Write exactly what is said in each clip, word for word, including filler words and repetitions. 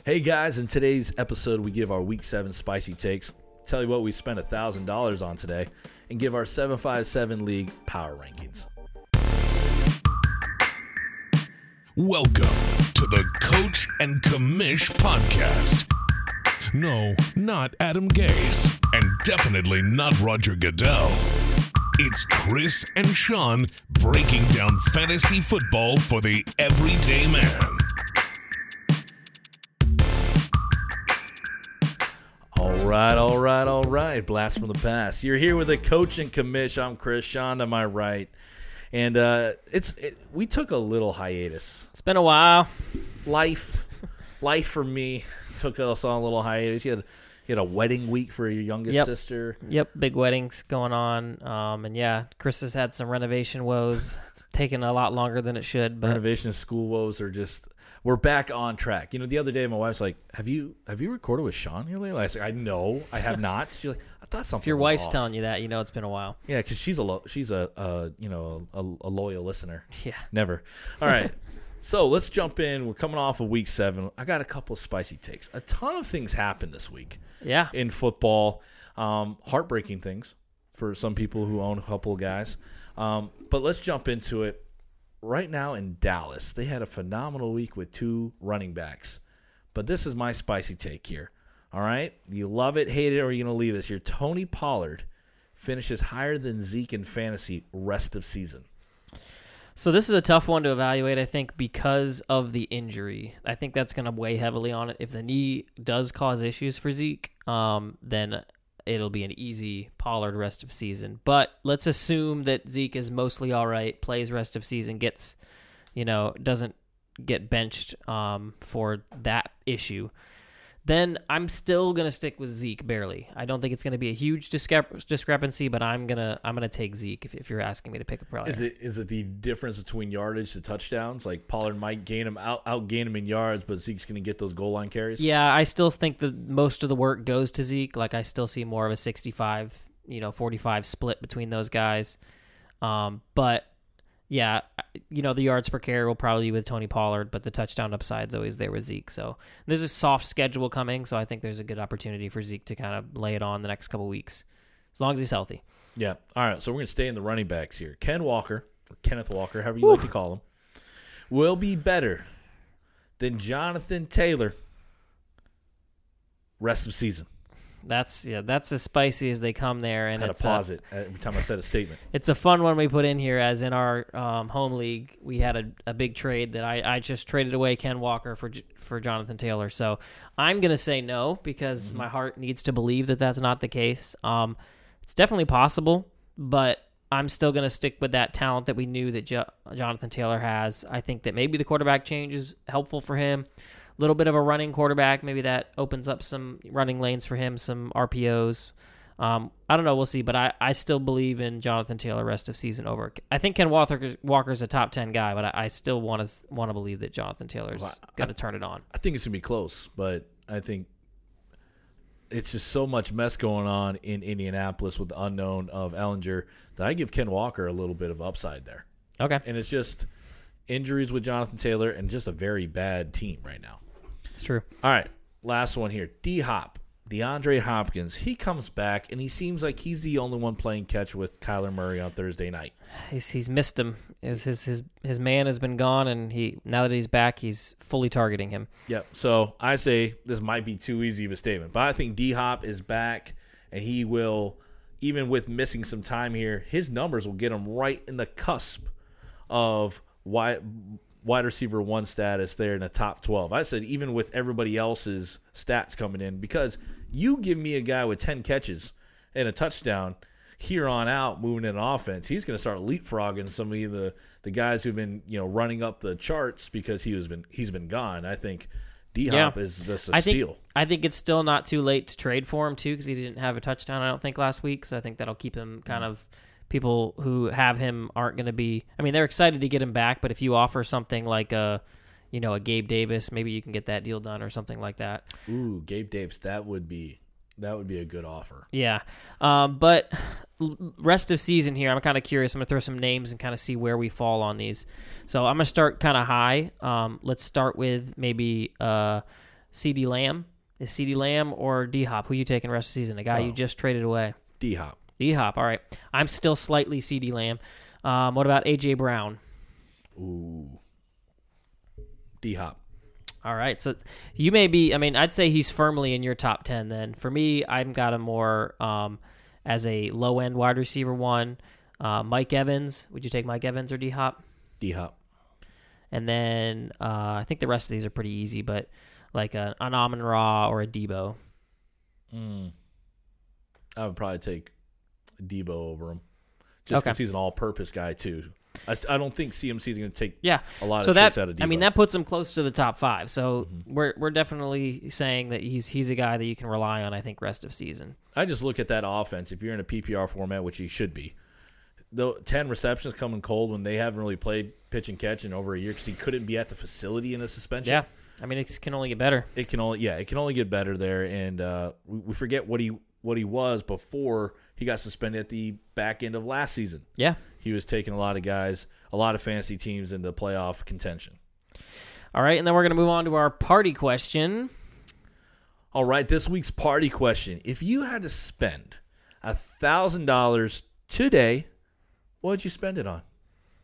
Hey guys, in today's episode, we give our Week seven spicy takes, tell you what we spent one thousand dollars on today, and give our seven five seven League power rankings. Welcome to the Coach and Commish podcast. No, not Adam Gase, and definitely not Roger Goodell. It's Chris and Sean breaking down fantasy football for the everyday man. All right, all right, all right. Blast from the past. You're here with the Coach and Commish. I'm Chris. Sean to my right. And uh, it's it, we took a little hiatus. It's been a while. Life, life for me took us on a little hiatus. You had, you had a wedding week for your youngest Yep. sister. Yep, big weddings going on. Um, and yeah, Chris has had some renovation woes. It's taken a lot longer than it should. But Renovation school woes are just. We're back on track. You know, the other day my wife's like, "Have you have you recorded with Sean here lately?" I was like, "I know, I have not." She's like, "I thought something." if your was wife's off." telling you that, you know it's been a while. Yeah, because she's a lo- she's a uh, you know a, a loyal listener. Yeah. Never. All right. So let's jump in. We're coming off of week seven. I got a couple of spicy takes. A ton of things happened this week Yeah. in football. Um, heartbreaking things for some people who own a couple of guys. Um, but let's jump into it. Right now in Dallas, they had a phenomenal week with two running backs. But this is my spicy take here. All right? You love it, hate it, or you're going to leave this. Your Tony Pollard finishes higher than Zeke in fantasy rest of season. So this is a tough one to evaluate, I think, because of the injury. I think that's going to weigh heavily on it. If the knee does cause issues for Zeke, um, then it'll be an easy Pollard rest of season. But let's assume that Zeke is mostly all right, plays rest of season, gets, you know, doesn't get benched um, for that issue. Then I'm still gonna stick with Zeke barely. I don't think it's gonna be a huge discrep- discrepancy, but I'm gonna I'm gonna take Zeke if, if you're asking me to pick a player. Is it is it the difference between yardage to touchdowns? Like Pollard might gain him out outgain him in yards, but Zeke's going to get those goal line carries. Yeah, I still think that most of the work goes to Zeke. Like I still see more of a sixty-five, you know, forty-five split between those guys. Um, but yeah, you know, the yards per carry will probably be with Tony Pollard, but the touchdown upside's always there with Zeke. So there's a soft schedule coming, so I think there's a good opportunity for Zeke to kind of lay it on the next couple weeks, as long as he's healthy. Yeah. All right. So we're going to stay in the running backs here. Ken Walker, or Kenneth Walker, however you Woo. like to call him, will be better than Jonathan Taylor rest of season. That's yeah, that's as spicy as they come there, and I had it's to pause a, it every time I said a statement. It's a fun one we put in here, as in our um, home league, we had a, a big trade that I, I just traded away Ken Walker for for Jonathan Taylor. So I'm gonna say no because mm-hmm. my heart needs to believe that that's not the case. Um, it's definitely possible, but I'm still gonna stick with that talent that we knew that jo- Jonathan Taylor has. I think that maybe the quarterback change is helpful for him. A little bit of a running quarterback, maybe that opens up some running lanes for him, some R P Os. Um, I don't know, we'll see, but I, I still believe in Jonathan Taylor rest of season over. I think Ken Walker Walker's a top ten guy, but I, I still want to want to believe that Jonathan Taylor's well, going to turn it on. I think it's going to be close, but I think it's just so much mess going on in Indianapolis with the unknown of Ellinger that I give Ken Walker a little bit of upside there. Okay. And it's just injuries with Jonathan Taylor and just a very bad team right now. It's true. All right, last one here. D-Hop, DeAndre Hopkins. He comes back, and he seems like he's the only one playing catch with Kyler Murray on Thursday night. He's he's missed him. His his his, his man has been gone, and he now that he's back, he's fully targeting him. Yep. So I say this might be too easy of a statement, but I think D-Hop is back, and he will, even with missing some time here, his numbers will get him right in the cusp of wide, wide receiver one status there in the top twelve. I said even with everybody else's stats coming in, because you give me a guy with ten catches and a touchdown here on out moving in offense, he's going to start leapfrogging some of the, the guys who've been, you know, running up the charts because he was been he's been gone. I think D-Hop Yeah. is just a I steal. think I think it's still not too late to trade for him too, because he didn't have a touchdown, I don't think, last week. So I think that'll keep him kind of. People who have him aren't going to be. I mean, they're excited to get him back, but if you offer something like a, you know, a Gabe Davis, maybe you can get that deal done or something like that. Ooh, Gabe Davis, that would be that would be a good offer. Yeah, um, but rest of season here, I'm kind of curious. I'm going to throw some names and kind of see where we fall on these. So I'm going to start kind of high. Um, let's start with maybe uh, CeeDee Lamb. Is CeeDee Lamb or D-Hop? Who you taking rest of the season? The guy Oh. you just traded away. D-Hop. D-Hop, all right. I'm still slightly CeeDee Lamb. Um, what about A J. Brown? Ooh. D-Hop. All right, so you may be, I mean, I'd say he's firmly in your top ten then. For me, I've got him more um, as a low-end wide receiver one. Uh, Mike Evans. Would you take Mike Evans or D-Hop? D-Hop. And then uh, I think the rest of these are pretty easy, but like a, an Amon-Ra or a Debo. Mm. I would probably take Debo over him. Just because Okay. he's an all-purpose guy, too. I, s- I don't think C M C is going to take Yeah. a lot so of that, tricks out of Debo. I mean, that puts him close to the top five. So Mm-hmm. we're we're definitely saying that he's he's a guy that you can rely on, I think, rest of season. I just look at that offense. If you're in a P P R format, which he should be, the ten receptions coming cold when they haven't really played pitch and catch in over a year because he couldn't be at the facility in a suspension. Yeah. I mean, it can only get better. It can only yeah, it can only get better there, and uh, we, we forget what he what he was before he got suspended at the back end of last season. Yeah. He was taking a lot of guys, a lot of fantasy teams into playoff contention. All right, and then we're going to move on to our party question. All right, this week's party question: if you had to spend a thousand dollars today, what would you spend it on?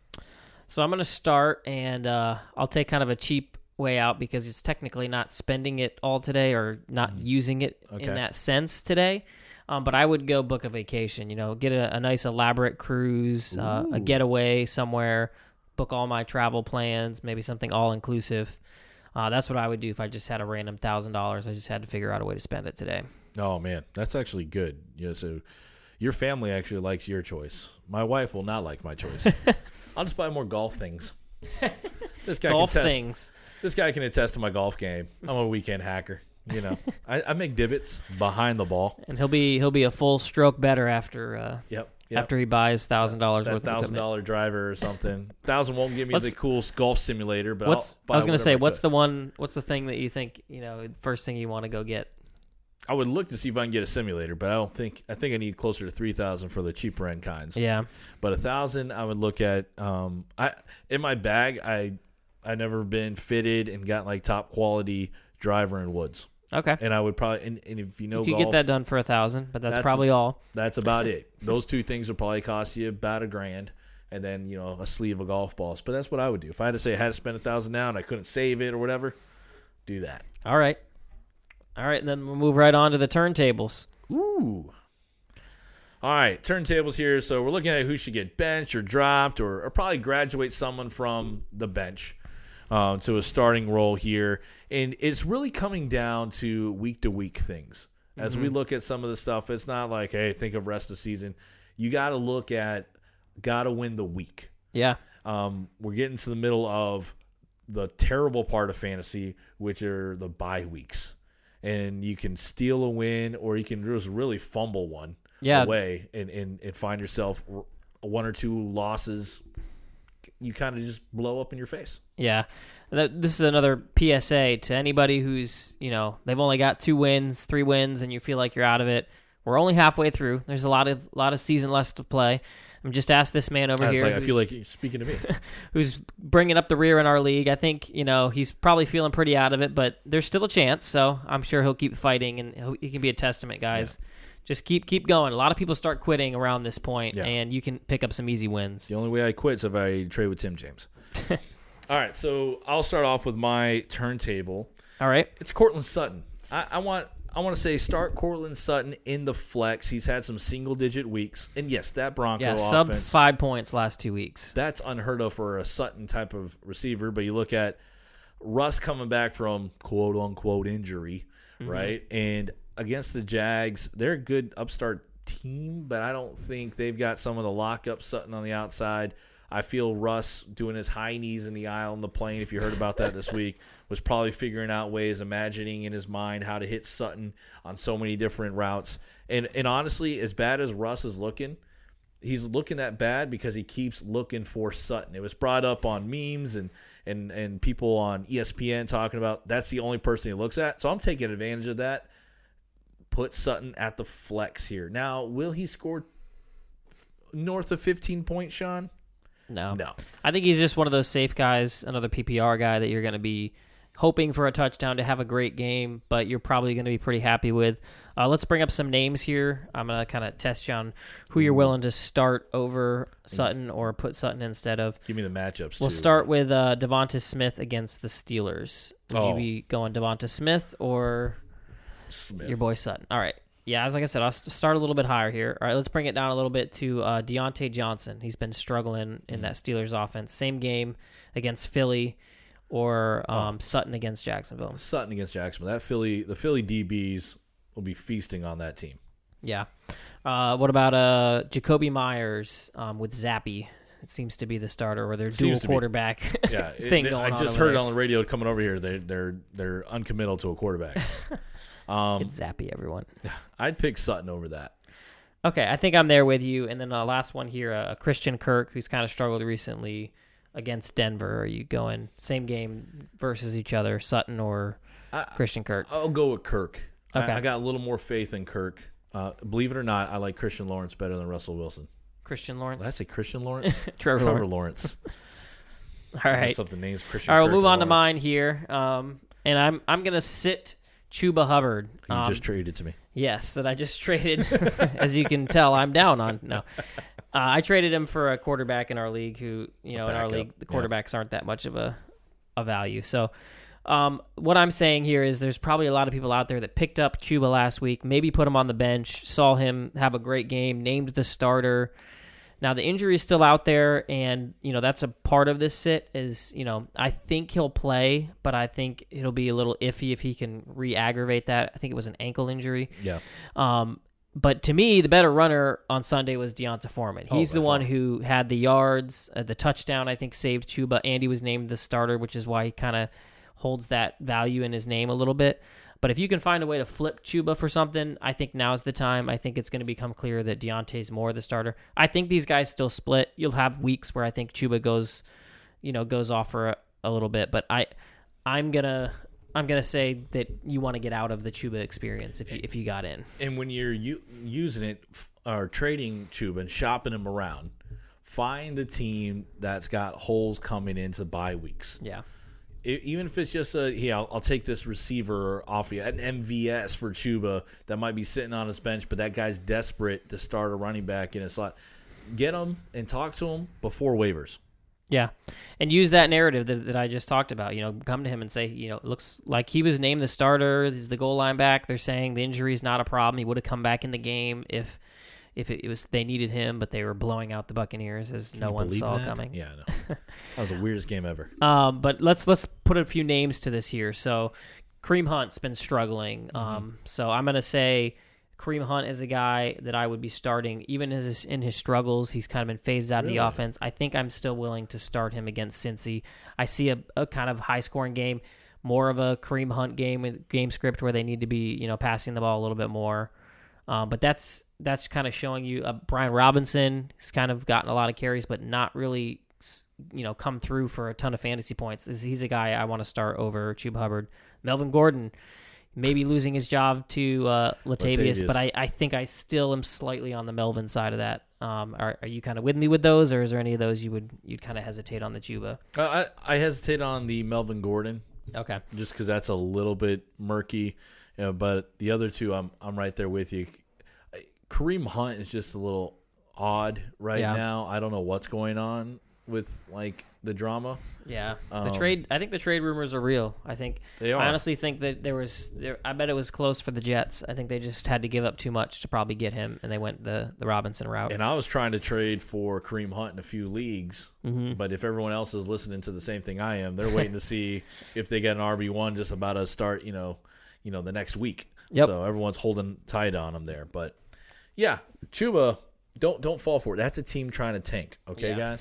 So I'm going to start, and uh, I'll take kind of a cheap way out because it's technically not spending it all today or not using it Okay. in that sense today. Um, but I would go book a vacation, you know, get a, a nice elaborate cruise, uh, a Ooh. getaway somewhere, book all my travel plans, maybe something all-inclusive. Uh, that's what I would do if I just had a random one thousand dollars. I just had to figure out a way to spend it today. Oh man, that's actually good. You know, so your family actually likes your choice. My wife will not like my choice. I'll just buy more golf things. This guy Golf can attest, things. This guy can attest to my golf game. I'm a weekend hacker. You know, I, I make divots behind the ball. And he'll be he'll be a full stroke better after uh, Yep. yep. after he buys one thousand dollars that worth of thousand equipment. dollar driver or something. Thousand won't give me What's- the cool golf simulator, but What's I'll buy I was gonna whatever say, I what's could. the one? What's the thing that you think you know? First thing you want to go get? I would look to see if I can get a simulator, but I don't think I think I need closer to three thousand for the cheaper end kinds. Yeah, But a thousand, I would look at. Um, I in my bag, I I never been fitted and got like top quality driver and woods, okay. and I would probably and, and if you know You could golf, get that done for a thousand, but that's, That's- probably all. that's about it. Those two things would probably cost you about a grand, and then you know a sleeve of golf balls. But that's what I would do if I had to say I had to spend a thousand now and I couldn't save it or whatever. Do that. All right, all right, and then we'll move right on to the turntables. Ooh. All right, turntables here. So we're looking at who should get benched or dropped or, or probably graduate someone from the bench uh, to a starting role here. And it's really coming down to week-to-week things. As we look at some of the stuff, it's not like, hey, think of rest of season. You got to look at, got to win the week. Yeah, Um, we're getting to the middle of the terrible part of fantasy, which are the bye weeks. And you can steal a win or you can just really fumble one Yeah. away and, and, and find yourself r- one or two losses. You kind of just blow up in your face. yeah. That, this is another P S A to anybody who's you know they've only got two wins, three wins, and you feel like you're out of it. We're only halfway through. There's a lot of lot of season left to play. I'm just asked this man over I, was here. like, I who's- feel like you're speaking to me. who's bringing up the rear in our league. I think, you know, he's probably feeling pretty out of it, but there's still a chance, so I'm sure he'll keep fighting, and he'll, he can be a testament, guys. Just keep keep going. A lot of people start quitting around this point, Yeah. and you can pick up some easy wins. The only way I quit is if I trade with Tim James. All right, so I'll start off with my turntable. All right. It's Cortland Sutton. I, I want I want to say start Cortland Sutton in the flex. He's had some single digit weeks, and yes, that Bronco Yeah, offense. sub five points last two weeks. That's unheard of for a Sutton type of receiver. But you look at Russ coming back from quote unquote injury, Mm-hmm. right? And against the Jags, they're a good upstart team, but I don't think they've got some of the lockup Sutton on the outside. I feel Russ doing his high knees in the aisle on the plane, if you heard about that this week, was probably figuring out ways, imagining in his mind how to hit Sutton on so many different routes. And and honestly, as bad as Russ is looking, he's looking that bad because he keeps looking for Sutton. It was brought up on memes and and and people on E S P N talking about that's the only person he looks at. So I'm taking advantage of that. Put Sutton at the flex here. Now, will he score north of fifteen points, Sean? No. No. I think he's just one of those safe guys, another P P R guy that you're going to be hoping for a touchdown to have a great game, but you're probably going to be pretty happy with. Uh, let's bring up some names here. I'm going to kind of test you on who you're willing to start over Sutton or put Sutton instead of. Give me the matchups, We'll too. start with uh, Devonta Smith against the Steelers. Would Oh. you be going Devonta Smith or Smith. your boy Sutton? All right. Yeah, as like I said, I'll st- start a little bit higher here. All right, let's bring it down a little bit to uh, Deontay Johnson. He's been struggling in that Steelers offense. Same game against Philly or um, Oh. Sutton against Jacksonville. Sutton against Jacksonville. That Philly, the Philly D Bs will be feasting on that team. Yeah. Uh, what about uh, Jacoby Myers um, with Zappy? It seems to be the starter or their dual Seems to be. quarterback Yeah, it- thing they- going I on just over heard it there. on the radio coming over here. They, they're they're uncommittal to a quarterback. um, It's Zappy, everyone. I'd pick Sutton over that. Okay, I think I'm there with you. And then the last one here, uh, Christian Kirk, who's kind of struggled recently against Denver. Are you going same game versus each other, Sutton or I, Christian Kirk? I'll go with Kirk. Okay. I, I got a little more faith in Kirk. Uh, believe it or not, I like Christian Lawrence better than Russell Wilson. Christian Lawrence? Did I say Christian Lawrence? Trevor, Trevor Lawrence. Lawrence. All right. Something names Christian. All right, we'll Kirk move on to Lawrence. mine here. Um, and I'm I'm going to sit Chuba Hubbard. You Um, just traded to me. Yes, that I just traded. As you can tell, I'm down on. No. Uh, I traded him for a quarterback in our league who, you know, in our backup, league, the yeah. quarterbacks aren't that much of a, a value. So um, what I'm saying here is there's probably a lot of people out there that picked up Chuba last week, maybe put him on the bench, saw him have a great game, named the starter. Now, the injury is still out there, and, you know, that's a part of this sit is, you know, I think he'll play, but I think it'll be a little iffy if he can re-aggravate that. I think it was an ankle injury. Yeah. Um, but to me, the better runner on Sunday was Deonta Foreman. Oh, He's by the one far. who had the yards, uh, the touchdown, I think, saved Chuba. Andy was named the starter, which is why he kind of holds that value in his name a little bit. But if you can find a way to flip Chuba for something, I think now's the time. I think it's going to become clear that Deontay's more the starter. I think these guys still split. You'll have weeks where I think Chuba goes, you know, goes off for a, a little bit. But I, I'm gonna, I'm gonna say that you want to get out of the Chuba experience if you if you got in. And when you're u- using it f- or trading Chuba and shopping him around, find the team that's got holes coming into bye weeks. Yeah. It, even if it's just a, yeah, I'll, I'll take this receiver off you, an M V S for Chuba that might be sitting on his bench, but that guy's desperate to start a running back in a slot. Get him and talk to him before waivers. Yeah, and use that narrative that, that I just talked about. You know, come to him and say, you know, it looks like he was named the starter. He's the goal line back. They're saying the injury is not a problem. He would have come back in the game if if it was they needed him, but they were blowing out the Buccaneers as Can no you one believe saw that? coming. Yeah, I know. That was the weirdest game ever. Um, but let's let's put a few names to this here. So, Kareem Hunt's been struggling. Mm-hmm. Um, so I'm gonna say Kareem Hunt is a guy that I would be starting, even in his, in his struggles. He's kind of been phased out Really? of the offense. I think I'm still willing to start him against Cincy. I see a, a kind of high scoring game, more of a Kareem Hunt game with game script where they need to be, you know, passing the ball a little bit more. Um, but that's that's kind of showing you uh, Brian Robinson has kind of gotten a lot of carries, but not really, you know, come through for a ton of fantasy points. He's a guy I want to start over Chuba Hubbard. Melvin Gordon, maybe losing his job to uh, Latavius, Latavius. but I, I think I still am slightly on the Melvin side of that. Um, are, are you kind of with me with those, or is there any of those you would you'd kind of hesitate on the Chuba? Uh, I, I hesitate on the Melvin Gordon Okay. just because that's a little bit murky. You know, but the other two, I'm I'm right there with you. Kareem Hunt is just a little odd right Yeah. now. I don't know what's going on with like the drama. Yeah, the Um, trade. I think the trade rumors are real. I think They are. I honestly think that there was. There, I bet it was close for the Jets. I think they just had to give up too much to probably get him, and they went the the Robinson route. And I was trying to trade for Kareem Hunt in a few leagues, Mm-hmm. but if everyone else is listening to the same thing I am, they're waiting to see if they get an R B one just about to start. You know, you know the next week. Yep. So everyone's holding tight on him there, but yeah, Chuba. Don't don't fall for it. That's a team trying to tank. Okay, Yeah. guys.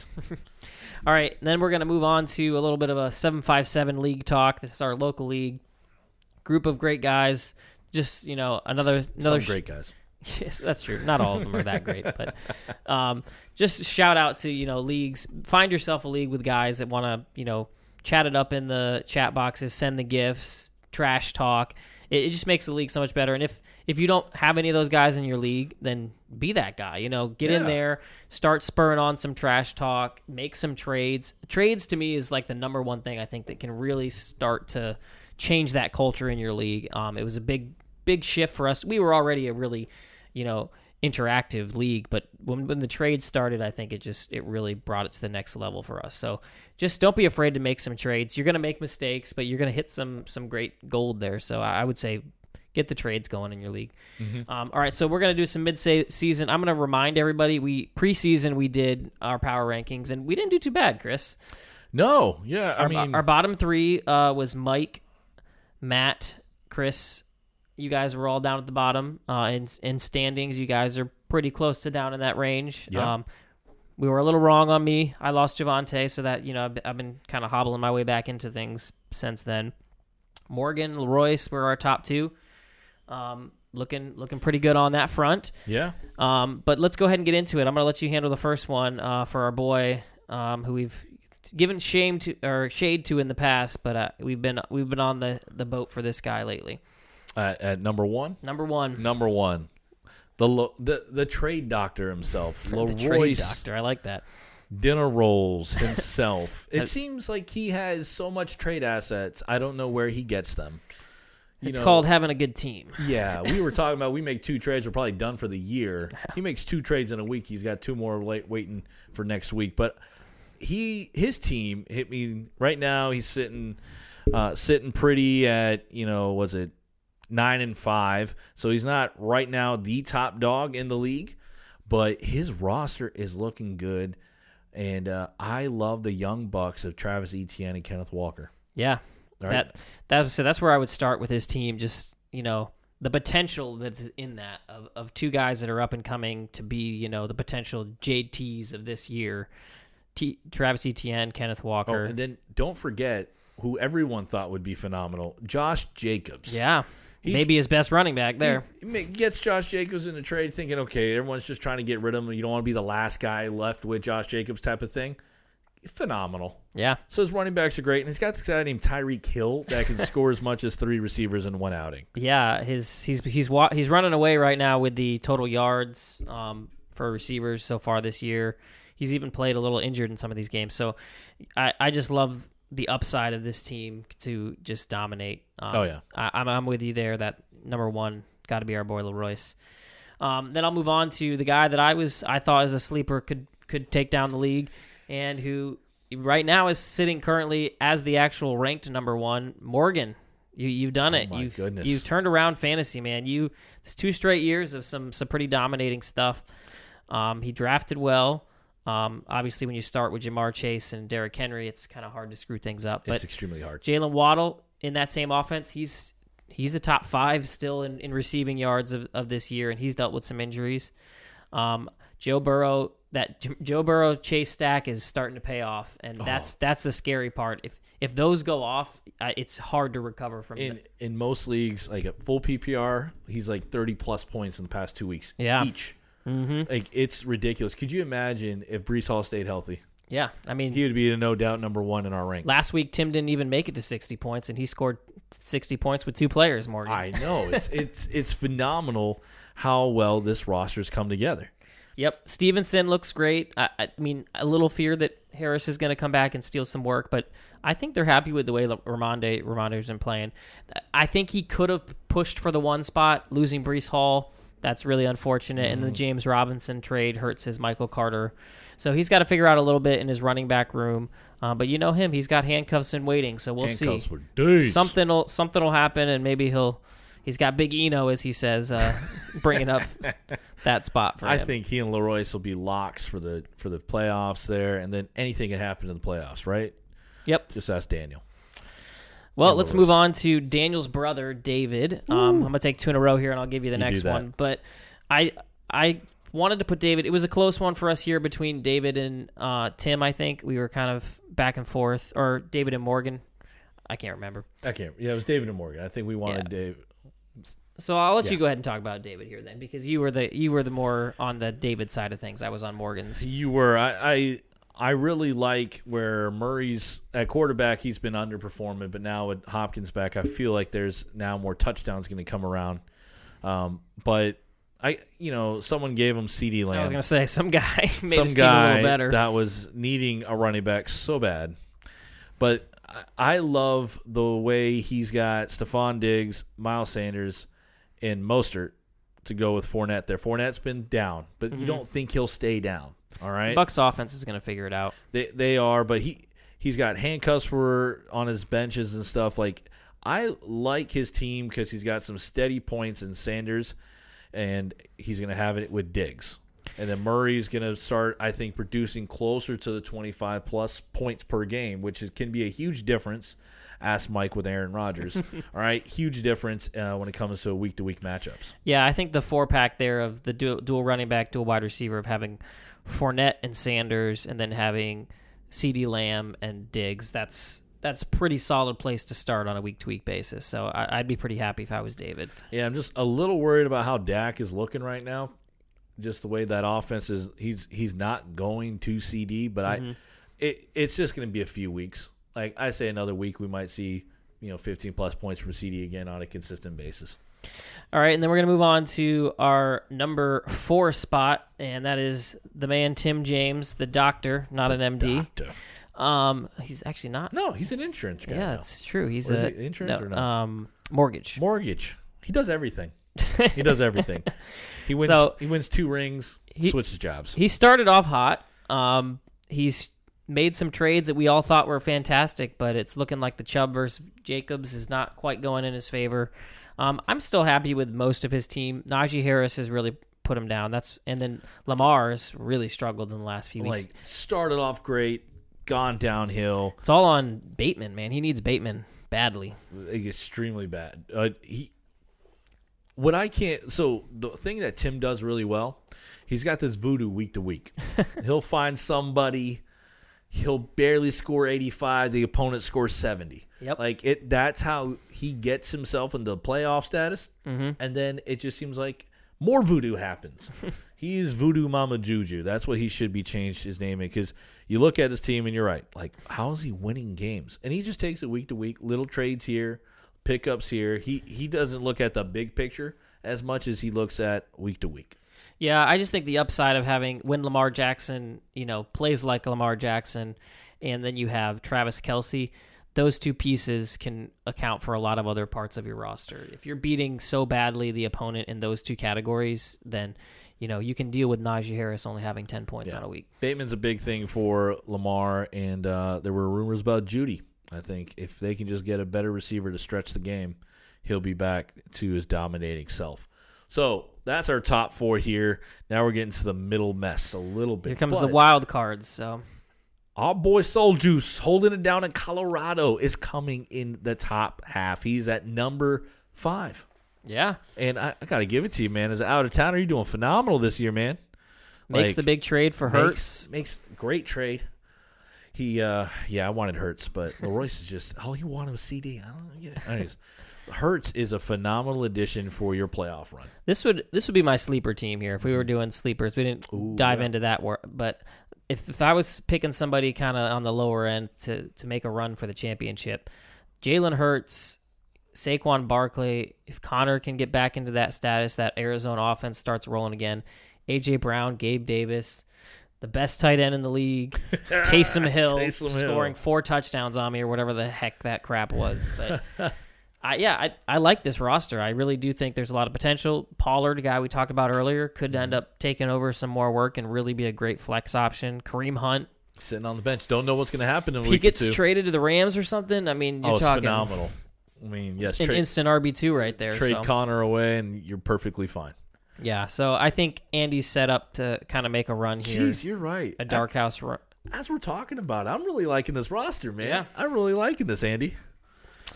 All right, then we're going to move on to a little bit of a seven five seven league talk. This is our local league. Group of great guys. Just, you know, another another Some great guys. Yes, that's true. Not all of them are that great, but um, just shout out to, you know, leagues. Find yourself a league with guys that want to, you know, chat it up in the chat boxes, send the gifts, trash talk. It, it just makes the league so much better. And if if you don't have any of those guys in your league, then be that guy. You know, get Yeah. in there, start spurring on some trash talk, make some trades. Trades to me is like the number one thing I think that can really start to change that culture in your league. Um, it was a big big shift for us. We were already a really, you know, interactive league, but when when the trade started, I think it just it really brought it to the next level for us. So just don't be afraid to make some trades. You're going to make mistakes, but you're going to hit some some great gold there. So I would say get the trades going in your league. Mm-hmm. Um, all right, so we're going to do some mid-season. I'm going to remind everybody, we preseason we did our power rankings, and we didn't do too bad, Chris. No, yeah, I our, mean, our bottom three uh, was Mike, Matt, Chris. You guys were all down at the bottom. Uh, in, in standings, you guys are pretty close to down in that range. Yeah. Um, we were a little wrong on me. I lost Javante, so that, you know, I've, I've been kind of hobbling my way back into things since then. Morgan, Leroyce were our top two. Um, looking looking pretty good on that front. yeah. Um, but let's go ahead and get into it. I'm going to let you handle the first one uh, for our boy, um, who we've given shame to or shade to in the past, but uh, we've been we've been on the, the boat for this guy lately. Uh, at number one, Number one, number one, the lo- the the trade doctor himself, the trade Leroyce doctor. I like that. Dinner Rolls himself. It That- seems like he has so much trade assets. I don't know where he gets them. You It's know, called having a good team. Yeah, we were talking about we make two trades. We're probably done for the year. He makes two trades in a week. He's got two more late waiting for next week. But he his team hit me right now. He's sitting uh, sitting pretty at, you know, was it nine and five. So he's not right now the top dog in the league, but his roster is looking good. And uh, I love the young bucks of Travis Etienne and Kenneth Walker. Yeah, All right? that that so that's where I would start with his team. Just, you know, the potential that's in that of, of two guys that are up and coming to be, you know, the potential J Ts of this year. T, Travis Etienne, Kenneth Oh, Walker. and then don't forget who everyone thought would be phenomenal, Josh Jacobs. Yeah, He- maybe his best running back there. He ma- gets Josh Jacobs in the trade thinking, okay, everyone's just trying to get rid of him. You don't want to be the last guy left with Josh Jacobs type of thing. Phenomenal. Yeah, So his running backs are great. And he's got this guy named Tyreek Hill that can score as much as three receivers in one outing. yeah. His he's he's wa- he's running away right now with the total yards um, for receivers so far this year. He's even played a little injured in some of these games. So I, I just love the upside of this team to just dominate. Um, Oh, yeah. I, I'm I'm with you there. That number one got to be our boy Leroyce. Um, then I'll move on to the guy that I was I thought as a sleeper could could take down the league, and who right now is sitting currently as the actual ranked number one, Morgan. You you've done Oh, it. my you've goodness. you've turned around fantasy, man. You it's two straight years of some some pretty dominating stuff. Um, he drafted well. Um, obviously, when you start with Jamar Chase and Derrick Henry, it's kind of hard to screw things up. It's But extremely hard. Jalen Waddle in that same offense, he's he's a top five still in, in receiving yards of, of this year, and he's dealt with some injuries. Um, Joe Burrow, that J- Joe Burrow Chase stack is starting to pay off, and that's that's the scary part. If if those go off, uh, it's hard to recover from In it. in most leagues, like a full P P R, he's like thirty plus points in the past two weeks. Yeah. Each. Mm-hmm. Like, it's ridiculous. Could you imagine if Breece Hall stayed healthy? Yeah, I mean, He would be a no doubt number one in our ranks. last week Tim didn't even make it to sixty points, and he scored sixty points with two players. Morgan, I know. It's it's it's phenomenal how well this roster's come together. Yep, Stevenson looks great. I, I mean, a little fear that Harris is going to come back and steal some work, but I think they're happy with the way Ramonde Ramonde's been playing. I think he could have pushed for the one spot, losing Breece Hall. That's really unfortunate. And the James Robinson trade hurts his Michael Carter. So he's got to figure out a little bit in his running back room. Uh, but you know him; he's got handcuffs in waiting. So we'll Handcuffs see. for days. Something will something will happen, and maybe he'll. He's got Big Eno, as he says, uh, bringing up that spot for him. I think he and Leroyce will be locks for the for the playoffs there, and then anything can happen in the playoffs, right? Yep. Just ask Daniel. Well, And let's Leroyce. move on to Daniel's brother, David. Um, I'm going to take two in a row here, and I'll give you the You do next that. one. But I I wanted to put David. It was a close one for us here between David and uh, Tim, I think. We were kind of back and forth. Or David and Morgan. I can't remember. I can't. Yeah, it was David and Morgan. I think we wanted Yeah. Dave. So I'll let Yeah. you go ahead and talk about David here then, because you were the you were the more on the David side of things. I was on Morgan's. You were. I, I I really like where Murray's at quarterback. He's been underperforming, but now with Hopkins back, I feel like there's now more touchdowns going to come around. Um, but I, you know, someone gave him CeeDee Lamb. I was going to say some guy made some his team guy a little better. that was needing a running back so bad. But I, I love the way he's got Stephon Diggs, Miles Sanders, and Mostert to go with Fournette there. Fournette's been down, but Mm-hmm. you don't think he'll stay down. All right, Bucs offense is going to figure it out. They they are, but he he's got handcuffs for on his benches and stuff. Like I like his team because he's got some steady points in Sanders, and he's going to have it with Diggs, and then Murray's going to start, I think, producing closer to the twenty-five plus points per game, which is, can be a huge difference. Ask Mike with Aaron Rodgers. All right, huge difference uh, when it comes to week to week matchups. Yeah, I think the four pack there of the dual, dual running back, dual wide receiver of having Fournette and Sanders, and then having CeeDee Lamb and Diggs. That's that's a pretty solid place to start on a week-to-week basis. So I, I'd be pretty happy if I was David. Yeah, I'm just a little worried about how Dak is looking right now. Just the way that offense is, he's he's not going to C D, but Mm-hmm. I, it it's just going to be a few weeks. Like I say, another week we might see, you know, fifteen plus points from C D again on a consistent basis. All right, and then we're going to move on to our number four spot, and that is the man Tim James, the doctor, not an M D. Doctor. Um, he's actually not. No, he's an insurance guy. Yeah, now. it's true. He's Or is a it insurance no, or no? um mortgage. Mortgage. He does everything. He does everything. He wins. So- he wins two rings. He- switches jobs. He started off hot. Um, he's made some trades that we all thought were fantastic, but it's looking like the Chubb versus Jacobs is not quite going in his favor. Um, I'm still happy with most of his team. Najee Harris has really put him down. That's and then Lamar's really struggled in the last few weeks. Like started off great, gone downhill. It's all on Bateman, man. He needs Bateman badly. Extremely bad. Uh, he, what I can't. So the thing that Tim does really well, he's got this voodoo week to week. He'll find somebody. He'll barely score eighty-five. The opponent scores seventy. Yep. Like it. That's how he gets himself into playoff status. Mm-hmm. And then it just seems like more voodoo happens. He's Voodoo Mama Juju. That's what he should be changed his name in, because you look at his team and you're right. Like, how is he winning games? And he just takes it week to week. Little trades here, pickups here. He he doesn't look at the big picture as much as he looks at week to week. Yeah, I just think the upside of having when Lamar Jackson, you know, plays like Lamar Jackson, and then you have Travis Kelce, those two pieces can account for a lot of other parts of your roster. If you're beating so badly the opponent in those two categories, then you know you can deal with Najee Harris only having ten points Yeah. on a week. Bateman's a big thing for Lamar, and uh, there were rumors about Judy. I think if they can just get a better receiver to stretch the game, he'll be back to his dominating self. So that's our top four here. Now we're getting to the middle mess a little bit. Here comes But the wild cards. So our boy Soul Juice, holding it down in Colorado, is coming in the top half. He's at number five. yeah, And I, I got to give it to you, man. As an out-of-towner, you're doing phenomenal this year, man. makes Like, the big trade for Hurts. Makes, makes great trade. He, uh, yeah, I wanted Hurts, but Royce is just, all he wanted was C D. I don't get it. Anyways, Hurts is a phenomenal addition for your playoff run. This would this would be my sleeper team here if we were doing sleepers. We didn't Ooh, dive yeah. into that, wor- but if if I was picking somebody kind of on the lower end to to make a run for the championship, Jalen Hurts, Saquon Barkley. If Connor can get back into that status, that Arizona offense starts rolling again. A J Brown, Gabe Davis, the best tight end in the league, Taysom Hill Taysom Hill. scoring four touchdowns on me or whatever the heck that crap was, but. I, yeah, I, I like this roster. I really do think there's a lot of potential. Pollard, a guy we talked about earlier, could end up taking over some more work and really be a great flex option. Kareem Hunt, Sitting on the bench. Don't know what's going to happen in a if he week gets or two. traded to the Rams or something, I mean, you're Oh, it's talking phenomenal. I mean, yes, an trade, instant R B two right there. trade so. Connor away, and you're perfectly fine. Yeah, so I think Andy's set up to kind of make a run here. Jeez, you're right. a dark house run. As we're talking about, I'm really liking this roster, man. Yeah. I'm really liking this, Andy.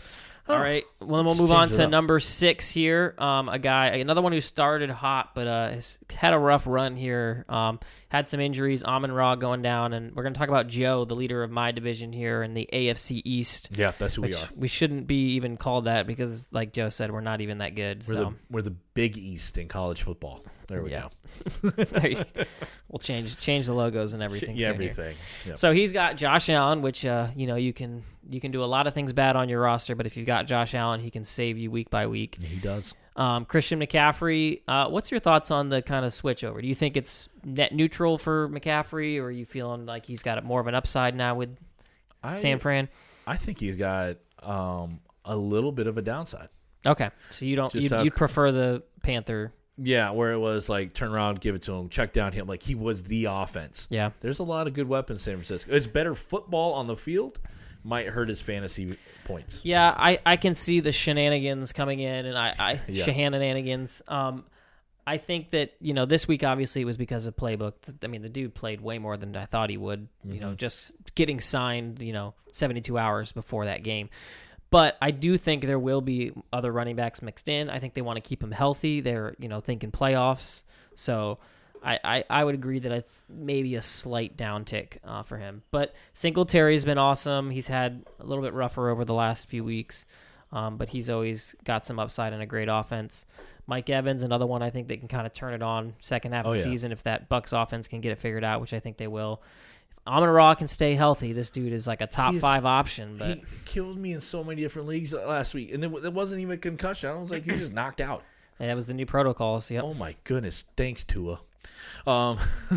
All right. Well, then we'll move on change it to up. number six here. Um, a guy, another one who started hot, but uh, has had a rough run here. Um, had some injuries. Amon-Ra going down, and we're going to talk about Joe, the leader of my division here in the A F C East. Yeah, that's who which we are. We shouldn't be even called that because, like Joe said, we're not even that good. We're so. the we're the Big East in college football. There we Yeah. go. There you- we'll change change the logos and everything. Yeah, soon here. everything. Yep. So he's got Josh Allen, which uh, you know you can you can do a lot of things bad on your roster, but if you've got Josh Allen, he can save you week by week. He does. Um, Christian McCaffrey, uh, what's your thoughts on the kind of switch over? Do you think it's net neutral for McCaffrey, or are you feeling like he's got more of an upside now with I, San Fran? I think he's got um, a little bit of a downside. Okay, so you don't Just you'd, how- you'd prefer the Panther? Yeah, where it was like turn around, give it to him, check down him. Like he was the offense. Yeah. There's a lot of good weapons in San Francisco. It's better football on the field. Might hurt his fantasy points. Yeah, I, I can see the shenanigans coming in, and I, I Yeah. shenanigans. Um, I think that you know this week obviously it was because of playbook. I mean, the dude played way more than I thought he would. You know, just getting signed, you know, seventy-two hours before that game. But I do think there will be other running backs mixed in. I think they want to keep him healthy. They're you know thinking playoffs, so. I, I, I would agree that it's maybe a slight downtick uh, for him. But Singletary's been awesome. He's had a little bit rougher over the last few weeks, um, but he's always got some upside and a great offense. Mike Evans, another one I think they can kind of turn it on second half Oh, of the yeah. season if that Bucs offense can get it figured out, which I think they will. If Amon-Ra can stay healthy, this dude is like a top He's- five option. But He killed me in so many different leagues last week, and it, it wasn't even a concussion. I was like, he was just knocked out. that was the new protocols. Yep. Oh my goodness! Thanks, Tua. Um,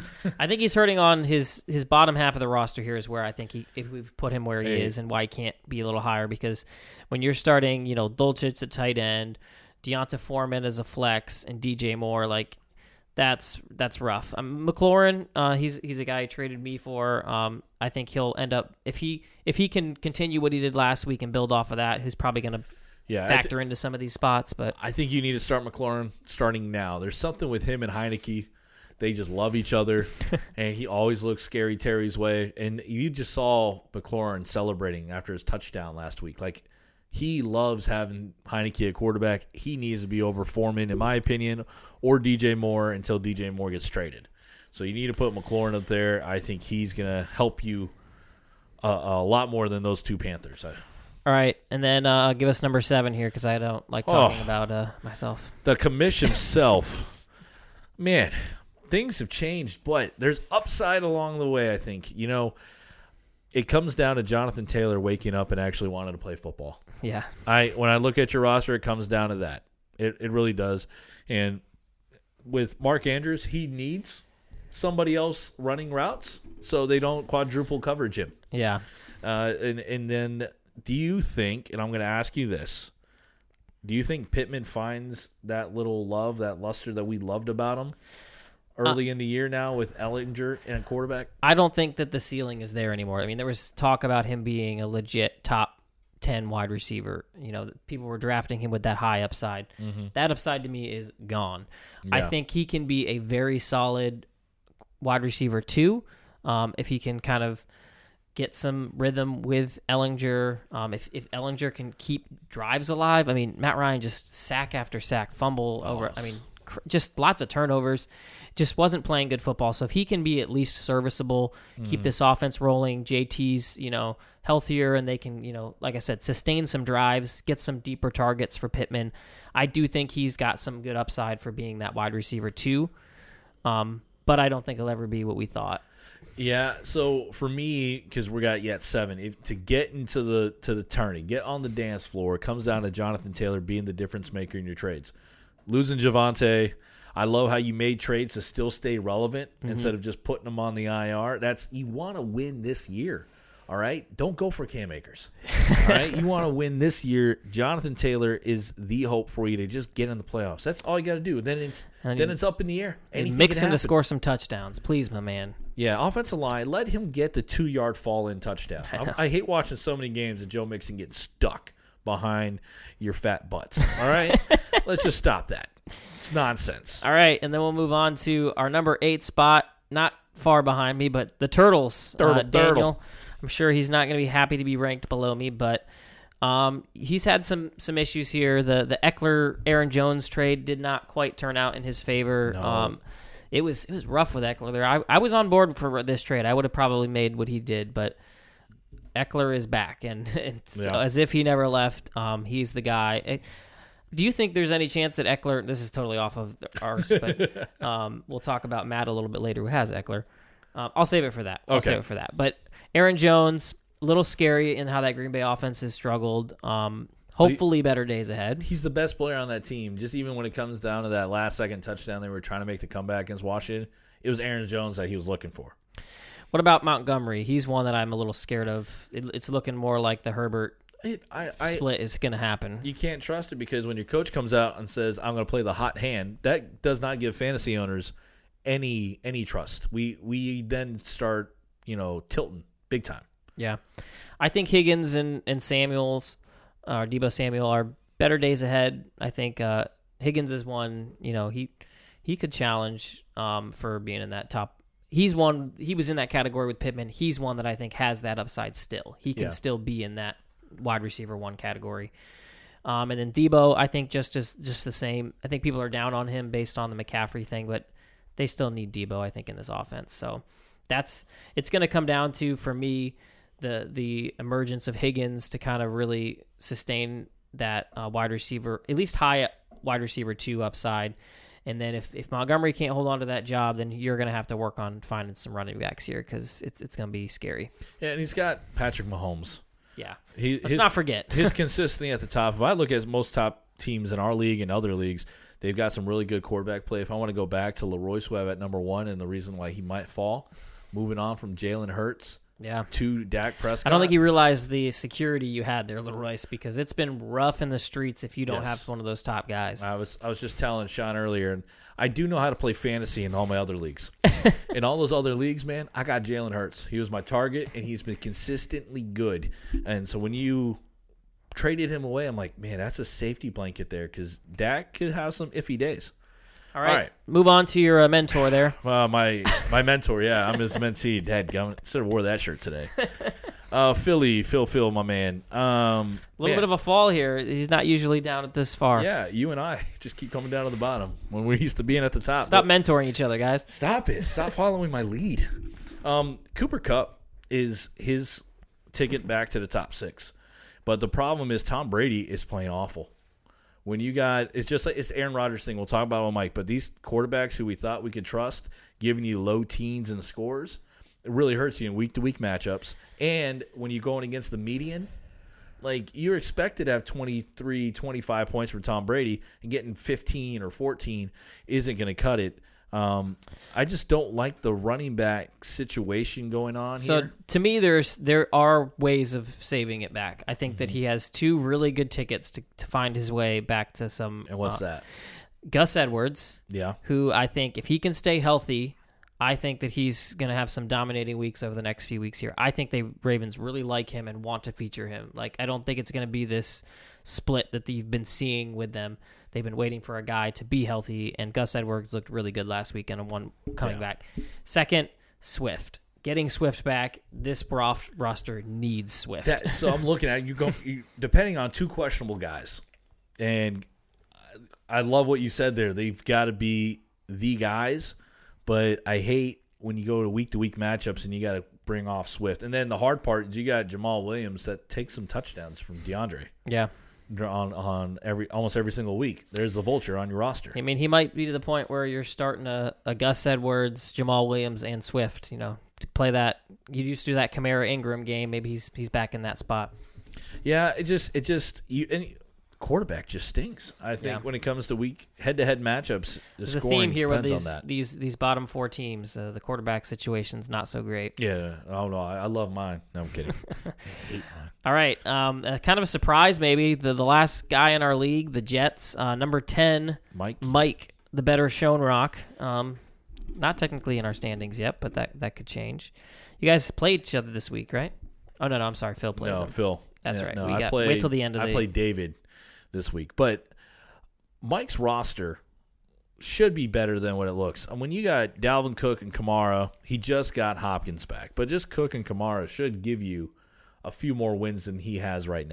I think he's hurting on his, his bottom half of the roster here is where I think he if we've put him where he Hey. is and why he can't be a little higher because when you're starting, you know, Dulcich at tight end, Deonta Foreman as a flex, and D J Moore, like that's that's rough. Um, McLaurin, uh, he's he's a guy who traded me for. Um, I think he'll end up if he if he can continue what he did last week and build off of that, he's probably going to yeah, it's- factor into some of these spots. But I think you need to start McLaurin starting now. There's something with him and Heineke. They just love each other, and he always looks scary Terry's way. And you just saw McLaurin celebrating after his touchdown last week. Like, he loves having Heineke at quarterback. He needs to be over Foreman, in my opinion, or D J Moore until D J Moore gets traded. So you need to put McLaurin up there. I think he's going to help you a, a lot more than those two Panthers. I, all right, and then uh, give us number seven here because I don't like talking Oh. about uh, myself. the commish himself, man, things have changed, but there's upside along the way, I think. You know, it comes down to Jonathan Taylor waking up and actually wanting to play football. Yeah. I When I look at your roster, it comes down to that. It it really does. And with Mark Andrews, he needs somebody else running routes so they don't quadruple coverage him. Yeah. Uh, and, and then do you think, and I'm going to ask you this, do you think Pittman finds that little love, that luster that we loved about him early in the year now with Ellinger and quarterback? I don't think that the ceiling is there anymore. I mean, there was talk about him being a legit top ten wide receiver. You know, people were drafting him with that high upside. Mm-hmm. That upside to me is gone. I Yeah. think he can be a very solid wide receiver too, um, if he can kind of get some rhythm with Ellinger. Um, if, if Ellinger can keep drives alive, I mean, Matt Ryan just sack after sack, fumble over. I mean, cr- just lots of turnovers. Just wasn't playing good football. So if he can be at least serviceable, keep this offense rolling, J T's, you know, healthier, and they can, you know, like I said, sustain some drives, get some deeper targets for Pittman. I do think he's got some good upside for being that wide receiver too. Um, but I don't think he'll ever be what we thought. Yeah, so for me, because we got yet seven, if to get into the to the tourney, get on the dance floor, it comes down to Jonathan Taylor being the difference maker in your trades. Losing Javonte, I love how you made trades to still stay relevant Mm-hmm. instead of just putting them on the I R. That's you want to win this year. All right, don't go for Cam Akers. All right, you want to win this year. Jonathan Taylor is the hope for you to just get in the playoffs. That's all you got to do. Then it's And then you- it's up in the air. And Anything mix can him to happen. score some touchdowns, please, my man. Yeah, offensive line, let him get the two-yard fall-in touchdown. I know. I, I hate watching so many games of Joe Mixon getting stuck behind your fat butts. All right? Let's just stop that. It's nonsense. All right, and then we'll move on to our number eight spot, not far behind me, but the Turtles. Turtle, uh, Daniel, turtle. I'm sure he's not going to be happy to be ranked below me, but Um, he's had some some issues here. The the Eckler Aaron Jones trade did not quite turn out in his favor. No. Um, it was it was rough with Eckler there. I I was on board for this trade. I would have probably made what he did, but Eckler is back, and, and so Yeah. as if he never left. Um, he's the guy. Eh, Do you think there's any chance that Eckler? This is totally off of ours, but um, we'll talk about Matt a little bit later, who has Eckler. Um, I'll save it for that. I'll Okay. save it for that. But Aaron Jones, a little scary in how that Green Bay offense has struggled. Um, hopefully, better days ahead. He's the best player on that team. Just even when it comes down to that last second touchdown, they were trying to make the comeback against Washington. It was Aaron Jones that he was looking for. What about Montgomery? He's one that I'm a little scared of. It, it's looking more like the Herbert It, I, I, split is going to happen. you can't trust it because when your coach comes out and says, "I'm going to play the hot hand," that does not give fantasy owners any any trust. We we then start, you know, tilting big time. Yeah. I think Higgins and, and Samuels, uh, Debo Samuel, are better days ahead. I think uh, Higgins is one, you know, he he could challenge um, for being in that top. He's one, he was in that category with Pittman. He's one that I think has that upside still. He can Yeah. still be in that wide receiver one category. Um, and then Debo, I think just as just the same. I think people are down on him based on the McCaffrey thing, but they still need Debo, I think, in this offense. So that's it's going to come down to, for me, the the emergence of Higgins to kind of really sustain that uh, wide receiver, at least high wide receiver two upside. And then if, if Montgomery can't hold on to that job, then you're going to have to work on finding some running backs here because it's it's going to be scary. Yeah, and he's got Patrick Mahomes. Yeah. He, Let's his, not forget. his consistency at the top. If I look at most top teams in our league and other leagues, they've got some really good quarterback play. If I want to go back to Leroy Sweat at number one and the reason why he might fall, moving on from Jalen Hurts Yeah. to Dak Prescott. I don't think you realize the security you had there, Leroy, because it's been rough in the streets if you don't Yes. have one of those top guys. I was I was just telling Sean earlier, and I do know how to play fantasy in all my other leagues. In all those other leagues, man, I got Jalen Hurts. He was my target, and he's been consistently good. And so when you traded him away, I'm like, man, that's a safety blanket there because Dak could have some iffy days. All right. All right. Move on to your uh, mentor there. Well, my my mentor, yeah, I'm his mentee. Dadgummit. Should have wore that shirt today. Uh, Philly, Phil, Phil, my man. Um, A little bit of a fall here. He's not usually down at this far. yeah. You and I just keep coming down to the bottom when we're used to being at the top. Stop But- mentoring each other, guys. Stop it. Stop following my lead. Um, Cooper Kupp is his ticket back to the top six. But the problem is Tom Brady is playing awful. When you got, it's just like, it's Aaron Rodgers thing. We'll talk about it on Mike. But these quarterbacks who we thought we could trust, giving you low teens in scores, it really hurts you in week-to-week matchups. And when you're going against the median, like you're expected to have twenty-three, twenty-five points from Tom Brady, and getting fifteen or fourteen isn't going to cut it. Um, I just don't like the running back situation going on So here. to me, there's there are ways of saving it back. I think Mm-hmm. that he has two really good tickets to, to find his way back to some. And what's uh, that? Gus Edwards, Yeah. who I think if he can stay healthy, I think that he's going to have some dominating weeks over the next few weeks here. I think the Ravens really like him and want to feature him. Like, I don't think it's going to be this split that you've been seeing with them. They've been waiting for a guy to be healthy, and Gus Edwards looked really good last weekend and one coming Yeah. back. Second, Swift. Getting Swift back, this brof- roster needs Swift. That, so I'm looking at you go you, depending on two questionable guys, and I love what you said there. They've got to be the guys, but I hate when you go to week to week matchups and you got to bring off Swift. And then the hard part is you got Jamal Williams that takes some touchdowns from DeAndre yeah. on on every almost every single week. There's the vulture on your roster. I mean, he might be to the point where you're starting a, a Gus Edwards, Jamal Williams, and Swift, you know, to play that. You used to do that Kamara Ingram game. Maybe he's he's back in that spot. Yeah, it just it just you and quarterback just stinks. I think Yeah. when it comes to week head to head matchups, the There's a scoring theme here with depends these on that. these these bottom four teams. Uh, the quarterback situation's not so great. Yeah. Oh no, I, I love mine. No, I'm kidding. I hate mine. All right, um, uh, kind of a surprise maybe. The the last guy in our league, the Jets, uh, number ten, Mike. Mike, the better Schoen Rock. Um, not technically in our standings yet, but that that could change. You guys played each other this week, right? Oh no, no, I'm sorry, Phil plays No, them. Phil. That's Yeah, right. No, We I got- played, wait till the end of I the- played David this week, but Mike's roster should be better than what it looks. And when you got Dalvin Cook and Kamara, he just got Hopkins back, but just Cook and Kamara should give you a few more wins than he has right now.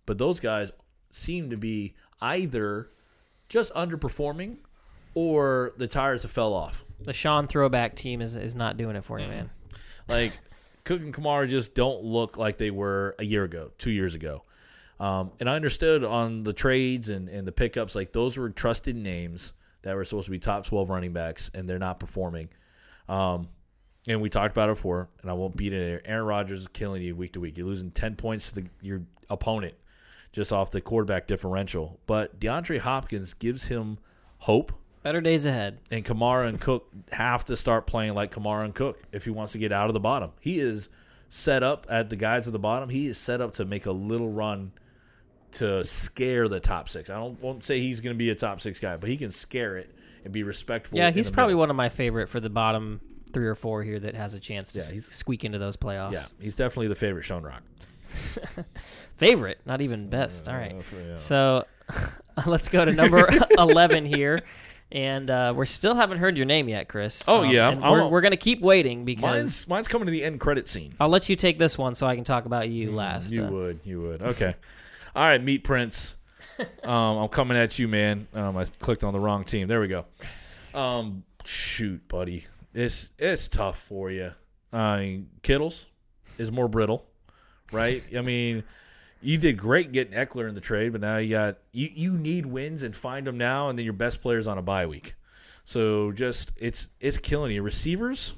But those guys seem to be either just underperforming or the tires have fell off. The Sean throwback team is, is not doing it for you, man. Like, Cook and Kamara just don't look like they were a year ago, two years ago. Um, and I understood on the trades and, and the pickups, like those were trusted names that were supposed to be top twelve running backs, and they're not performing. Um, and we talked about it before, and I won't beat it there. Aaron Rodgers is killing you week to week. You're losing ten points to the, your opponent just off the quarterback differential. But DeAndre Hopkins gives him hope. Better days ahead. And Kamara and Cook have to start playing like Kamara and Cook if he wants to get out of the bottom. He is set up at the guys at the bottom. He is set up to make a little run to scare the top six. I don't won't say he's going to be a top six guy, but he can scare it and be respectful. Yeah, he's probably middle. one of my favorite for the bottom three or four here that has a chance to Yeah, he's- squeak into those playoffs. Yeah, he's definitely the favorite Sean Rock. Favorite, not even best. All right. Uh, for- yeah. So let's go to number eleven here. And uh, we still haven't heard your name yet, Chris. Oh, Um, yeah, and I'm- we're, I'm- we're going to keep waiting because Mine's mine's coming to the end credit scene. I'll let you take this one so I can talk about you last. You Uh, would, you would. Okay. All right, Meat Prince. Um, I'm coming at you, man. Um, I clicked on the wrong team. There we go. Um, shoot, buddy. It's it's tough for you. I mean, Kittles is more brittle, right? I mean, you did great getting Eckler in the trade, but now you got you, you need wins and find them now, and then your best player's on a bye week. So just it's it's killing you. Receivers.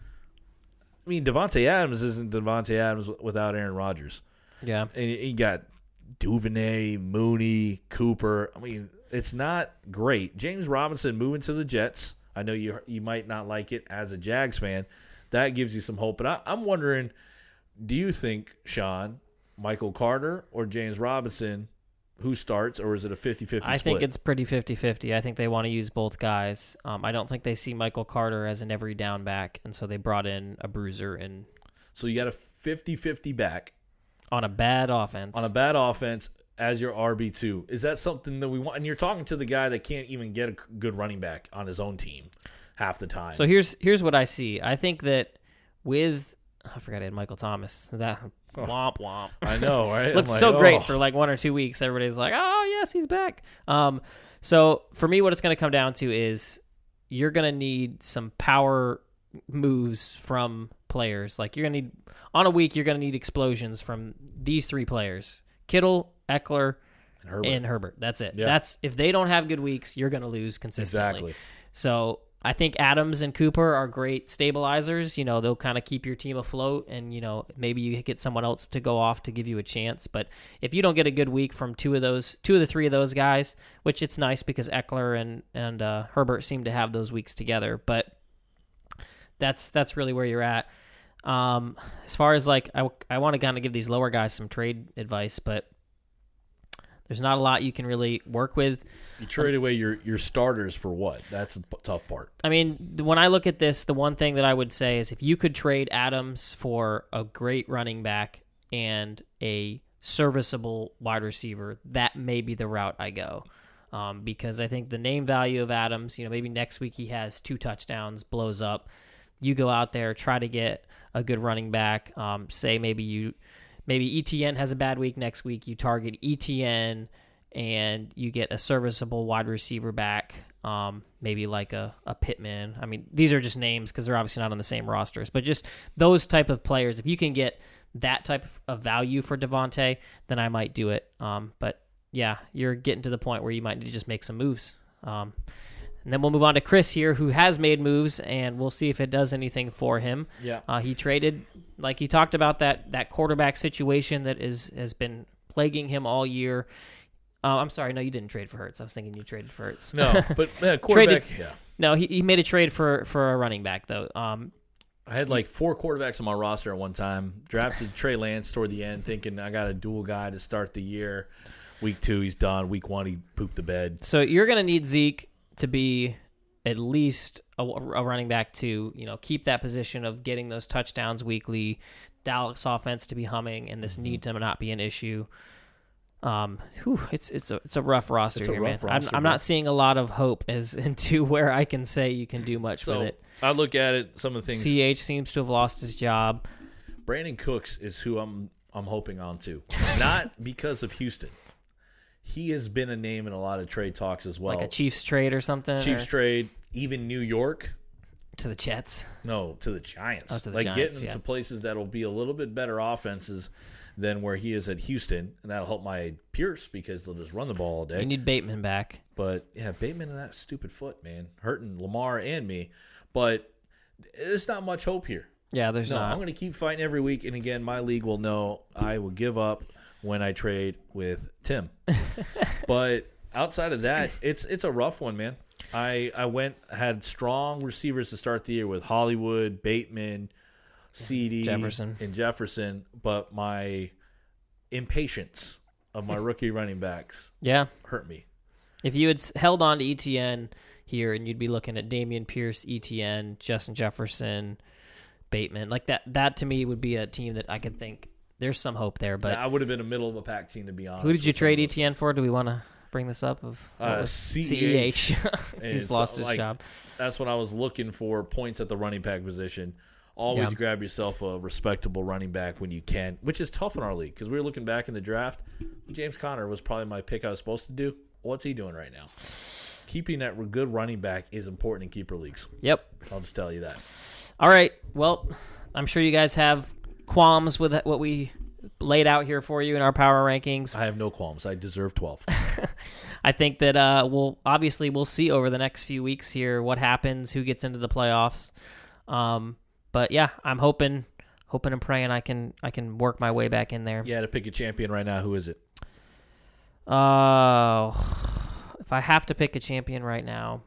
I mean, Devontae Adams isn't Devontae Adams without Aaron Rodgers. Yeah. And you got Duvernay, Mooney, Cooper. I mean, it's not great. James Robinson moving to the Jets. I know you you might not like it as a Jags fan. That gives you some hope. But I, I'm wondering, do you think, Sean, Michael Carter or James Robinson, who starts, or is it a fifty-fifty split? I think it's pretty fifty-fifty. I think they want to use both guys. Um, I don't think they see Michael Carter as an every down back, and so they brought in a bruiser and So you got a fifty-fifty back on a bad offense. on a bad offense as your R B two. Is that something that we want? And you're talking to the guy that can't even get a good running back on his own team half the time. So here's here's what I see. I think that with I forgot I had Michael Thomas. That womp womp. I know, right? Looked I'm like, so great oh. for like one or two weeks. Everybody's like, "Oh yes, he's back." Um, so for me, what it's going to come down to is you're going to need some power moves from players. Like you're going to need on a week, you're going to need explosions from these three players: Kittle, Eckler, And Herbert. and Herbert. That's it. Yeah. That's if they don't have good weeks, you're going to lose consistently. Exactly. So I think Adams and Cooper are great stabilizers. You know, they'll kind of keep your team afloat, and you know maybe you get someone else to go off to give you a chance. But if you don't get a good week from two of those, two of the three of those guys, which it's nice because Eckler and and uh, Herbert seem to have those weeks together. But that's that's really where you're at. Um, as far as like I I want to kind of give these lower guys some trade advice, but there's not a lot you can really work with. You trade away your, your starters for what? That's the p- tough part. I mean, when I look at this, the one thing that I would say is if you could trade Adams for a great running back and a serviceable wide receiver, that may be the route I go. Um, because I think the name value of Adams, you know, maybe next week he has two touchdowns, blows up. You go out there, try to get a good running back. Um, say maybe you, maybe E T N has a bad week next week. You target E T N and you get a serviceable wide receiver back, um, maybe like a, a Pittman. I mean, these are just names because they're obviously not on the same rosters, but just those type of players. If you can get that type of value for Devontae, then I might do it. Um, but yeah, you're getting to the point where you might need to just make some moves. Um, and then we'll move on to Chris here, who has made moves, and we'll see if it does anything for him. Yeah. Uh, he traded, like he talked about, that that quarterback situation that is has been plaguing him all year. Uh, I'm sorry, no, you didn't trade for Hurts. I was thinking you traded for Hurts. No, but yeah, quarterback, Traded- yeah. No, he, he made a trade for, for a running back, though. Um, I had like four quarterbacks on my roster at one time. Drafted Trey Lance toward the end, thinking I got a dual guy to start the year. Week two, he's done. Week one, he pooped the bed. So you're going to need Zeke to be at least a, a running back to, you know, keep that position of getting those touchdowns weekly, Dallas offense to be humming, and this need to not be an issue. Um, whew, it's it's a it's a rough roster It's a here, rough man. roster, I'm, I'm bro. not seeing a lot of hope as into where I can say you can do much So with it. I look at it, some of the things. C H seems to have lost his job. Brandon Cooks is who I'm I'm hoping on too. Not because of Houston. He has been a name in a lot of trade talks as well. Like a Chiefs trade or something? Chiefs or? trade, even New York. To the Jets? No, to the Giants. Oh, to the like Giants, getting yeah. to places that will be a little bit better offenses than where he is at Houston, and that'll help my Pierce because they'll just run the ball all day. You need Bateman back. But, yeah, Bateman and that stupid foot, man, hurting Lamar and me. But there's not much hope here. Yeah, there's no, not. I'm going to keep fighting every week, and again, my league will know I will give up when I trade with Tim. But outside of that, it's it's a rough one, man. I, I went had strong receivers to start the year with Hollywood, Bateman, C D, Jefferson. and Jefferson, but my impatience of my rookie running backs yeah. hurt me. If you had s- held on to E T N here, and you'd be looking at Dameon Pierce, E T N, Justin Jefferson, Bateman, like that, that to me would be a team that I could think there's some hope there. But I would have been a middle of a pack team, to be honest. who did you with some trade of E those. T N for? Do we want to bring this up? Of what Uh, was- C E H. C E H. And He's so, lost his like, job. That's when I was looking for points at the running back position. Always Yeah. grab yourself a respectable running back when you can, which is tough in our league because we were looking back in the draft. James Conner was probably my pick I was supposed to do. What's he doing right now? Keeping that good running back is important in keeper leagues. Yep. I'll just tell you that. All right. Well, I'm sure you guys have qualms with what we laid out here for you in our power rankings. I have no qualms. I deserve twelve. I think that uh, we'll obviously we'll see over the next few weeks here what happens, who gets into the playoffs. Um, but yeah, I'm hoping, hoping and praying I can I can work my way back in there. Yeah, to pick a champion right now, who is it? Uh, if I have to pick a champion right now,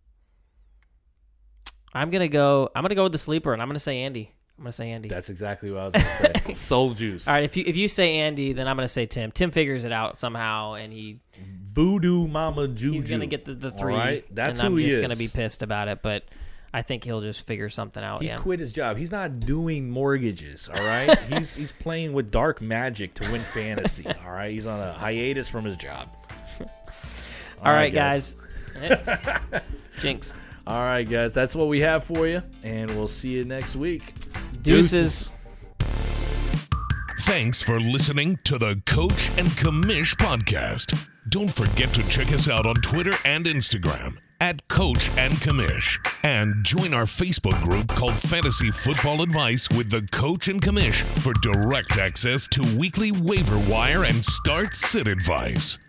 I'm gonna go. I'm gonna go with the sleeper, and I'm gonna say Andy. I'm gonna say Andy. That's exactly what I was going to say. Soul Juice. All right. If you if you say Andy, then I'm gonna say Tim. Tim figures it out somehow, and he Voodoo Mama Juju. he's gonna get the, the three. All right? That's and who I'm he just is. gonna be pissed about it, but I think he'll just figure something out. He yeah. quit his job. He's not doing mortgages, all right? he's he's playing with dark magic to win fantasy, all right? He's on a hiatus from his job. All, all right, guys. Jinx. All right, guys. That's what we have for you, and we'll see you next week. Deuces. Thanks for listening to the Coach and Commish podcast. Don't forget to check us out on Twitter and Instagram at Coach and Commish. And join our Facebook group called Fantasy Football Advice with the Coach and Commish for direct access to weekly waiver wire and start sit advice.